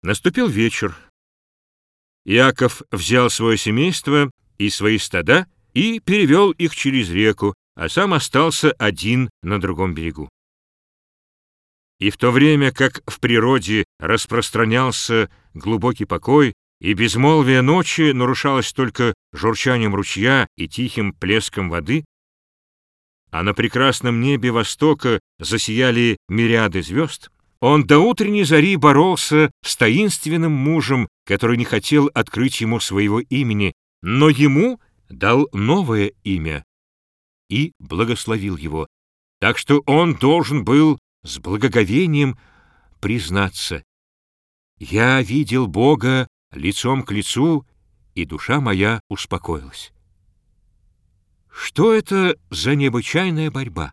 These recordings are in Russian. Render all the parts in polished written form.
Наступил вечер. Иаков взял свое семейство и свои стада и перевел их через реку, а сам остался один на другом берегу. И в то время, как в природе распространялся глубокий покой, и безмолвие ночи нарушалось только журчанием ручья и тихим плеском воды, а на прекрасном небе востока засияли мириады звезд, он до утренней зари боролся с таинственным мужем, который не хотел открыть ему своего имени, но ему дал новое имя и благословил его, так что он должен был с благоговением признаться: «Я видел Бога лицом к лицу, и душа моя успокоилась». Что это за необычайная борьба?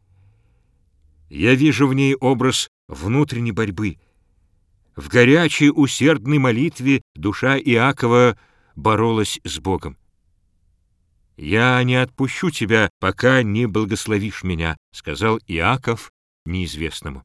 Я вижу в ней образ внутренней борьбы. В горячей, усердной молитве душа Иакова боролась с Богом. «Я не отпущу тебя, пока не благословишь меня», — сказал Иаков неизвестному.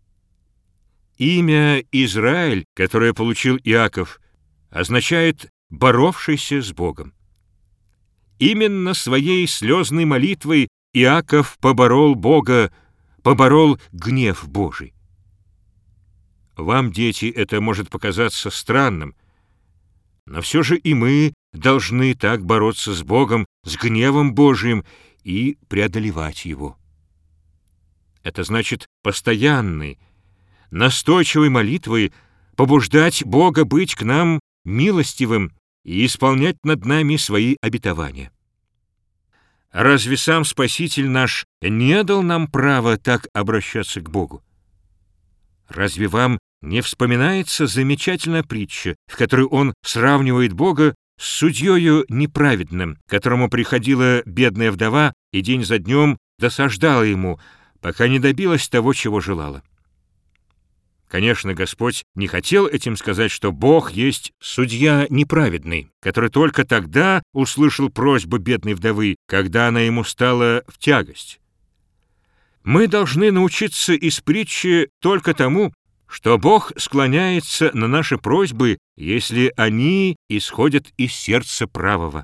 Имя Израиль, которое получил Иаков, означает «боровшийся с Богом». Именно своей слезной молитвой Иаков поборол Бога, поборол гнев Божий. Вам, дети, это может показаться странным, но все же и мы должны так бороться с Богом, с гневом Божиим и преодолевать его. Это значит постоянной, настойчивой молитвой побуждать Бога быть к нам милостивым и исполнять над нами свои обетования. Разве сам Спаситель наш не дал нам права так обращаться к Богу? Разве вам не вспоминается замечательная притча, в которой он сравнивает Бога с судьею неправедным, которому приходила бедная вдова и день за днем досаждала ему, пока не добилась того, чего желала? Конечно, Господь не хотел этим сказать, что Бог есть судья неправедный, который только тогда услышал просьбу бедной вдовы, когда она ему стала в тягость. Мы должны научиться из притчи только тому, что Бог склоняется на наши просьбы, если они исходят из сердца правого.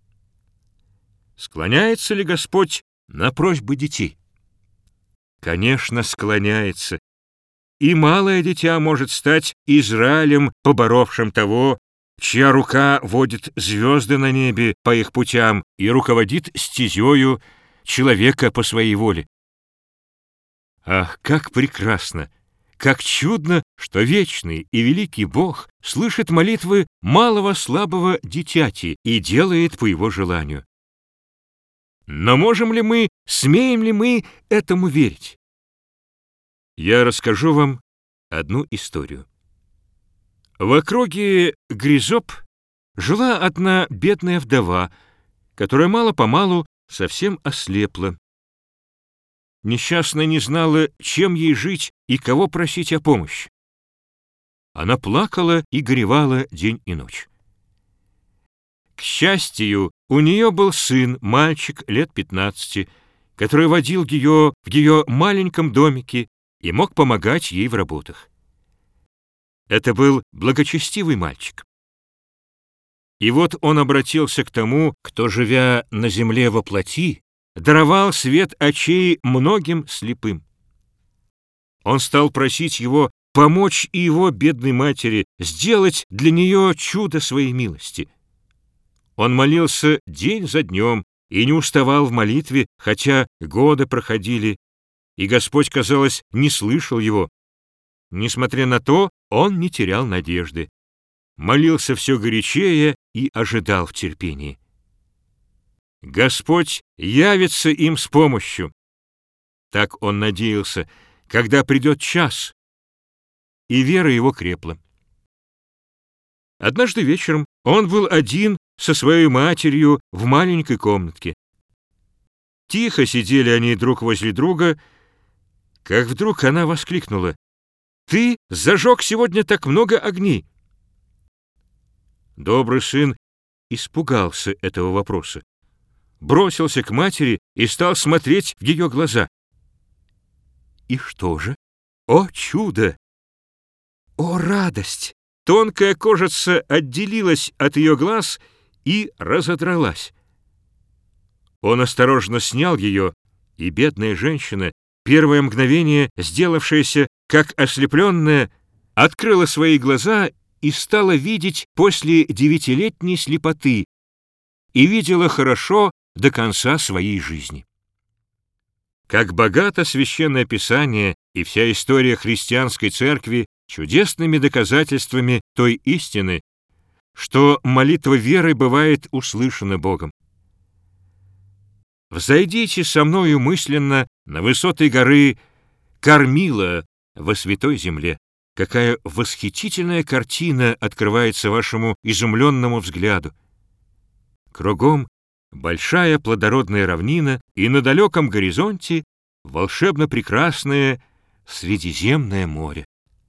Склоняется ли Господь на просьбы детей? Конечно, склоняется. И малое дитя может стать Израилем, поборовшим того, чья рука водит звезды на небе по их путям и руководит стезею человека по своей воле. Ах, как прекрасно, как чудно, что вечный и великий Бог слышит молитвы малого слабого дитяти и делает по его желанию. Но можем ли мы, смеем ли мы этому верить? Я расскажу вам одну историю. В округе Гризоп жила одна бедная вдова, которая мало-помалу совсем ослепла. Несчастная не знала, чем ей жить и кого просить о помощи. Она плакала и горевала день и ночь. К счастью, у нее был сын, мальчик лет 15, который водил ее в ее маленьком домике и мог помогать ей в работах. Это был благочестивый мальчик. И вот он обратился к тому, кто, живя на земле во плоти, даровал свет очей многим слепым. Он стал просить его помочь и его бедной матери сделать для нее чудо своей милости. Он молился день за днем и не уставал в молитве, хотя годы проходили, и Господь, казалось, не слышал его. Несмотря на то, он не терял надежды. Молился все горячее и ожидал в терпении. Господь явится им с помощью. Так он надеялся, когда придет час, и вера его крепла. Однажды вечером он был один со своей матерью в маленькой комнатке. Тихо сидели они друг возле друга, как вдруг она воскликнула: «Ты зажег сегодня так много огней!» Добрый сын испугался этого вопроса, бросился к матери и стал смотреть в ее глаза. И что же? О чудо! О радость! тонкая кожица отделилась от ее глаз и разодралась. Он осторожно снял ее, и бедная женщина, первое мгновение сделавшаяся как ослепленная, открыла свои глаза и стала видеть после 9-летней слепоты и видела хорошо до конца своей жизни. Как богато Священное Писание и вся история христианской церкви чудесными доказательствами той истины, что молитва веры бывает услышана Богом. Взойдите со мною мысленно на высоты горы Кормила во Святой Земле. Какая восхитительная картина открывается вашему изумленному взгляду. Кругом большая плодородная равнина, и на далеком горизонте волшебно прекрасное Средиземное море.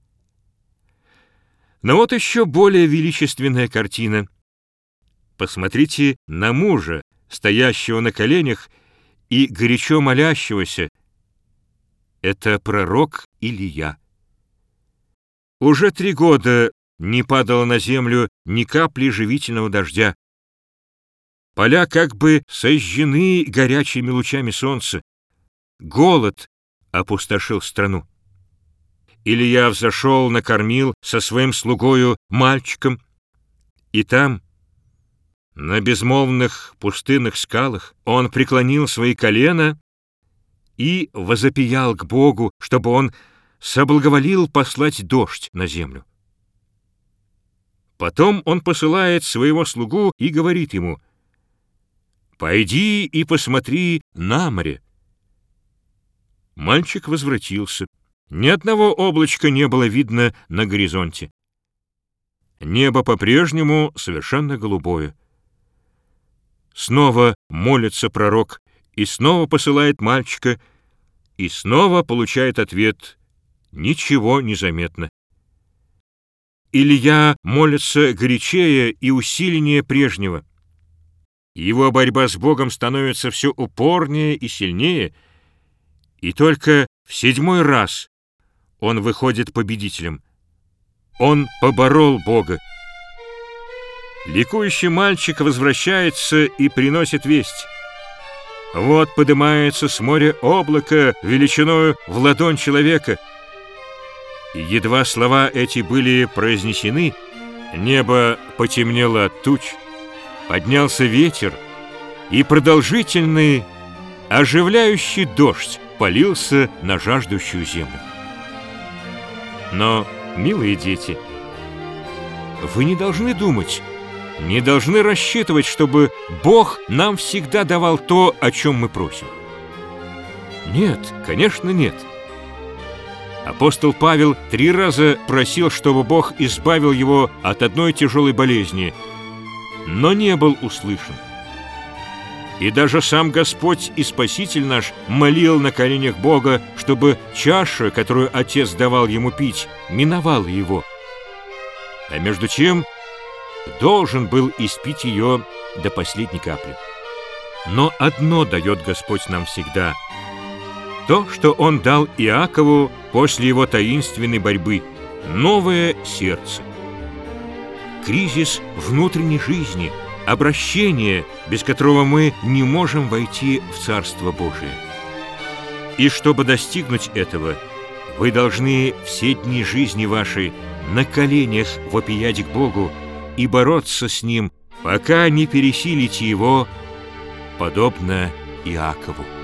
Но вот еще более величественная картина. Посмотрите на мужа, стоящего на коленях и горячо молящегося. Это пророк Илия. Уже 3 года не падало на землю ни капли живительного дождя. Поля как бы сожжены горячими лучами солнца. Голод опустошил страну. Илия взошел на Кормил со своим слугою мальчиком, и там, на безмолвных пустынных скалах, он преклонил свои колена и возопиял к Богу, чтобы он соблаговолил послать дождь на землю. Потом он посылает своего слугу и говорит ему: «Пойди и посмотри на море». Мальчик возвратился. Ни одного облачка не было видно на горизонте. Небо по-прежнему совершенно голубое. Снова молится пророк, и снова посылает мальчика, и снова получает ответ: ничего не заметно. Илия молится горячее и усиленнее прежнего. Его борьба с Богом становится все упорнее и сильнее, и только в 7-й раз он выходит победителем. Он поборол Бога. Ликующий мальчик возвращается и приносит весть. Вот поднимается с моря облако величиною в ладонь человека. И едва слова эти были произнесены, небо потемнело от туч, поднялся ветер, и продолжительный, оживляющий дождь полился на жаждущую землю. Но, милые дети, вы не должны думать, не должны рассчитывать, чтобы Бог нам всегда давал то, о чем мы просим. Нет, конечно, нет. Апостол Павел 3 раза просил, чтобы Бог избавил его от одной тяжелой болезни, но не был услышан. И даже сам Господь и Спаситель наш молил на коленях Бога, чтобы чаша, которую Отец давал ему пить, миновала его. А между тем должен был испить ее до последней капли. Но одно дает Господь нам всегда: то, что Он дал Иакову после его таинственной борьбы — новое сердце. Кризис внутренней жизни, обращение, без которого мы не можем войти в Царство Божие. И чтобы достигнуть этого, вы должны все дни жизни вашей на коленях вопиять к Богу и бороться с Ним, пока не пересилите Его, подобно Иакову.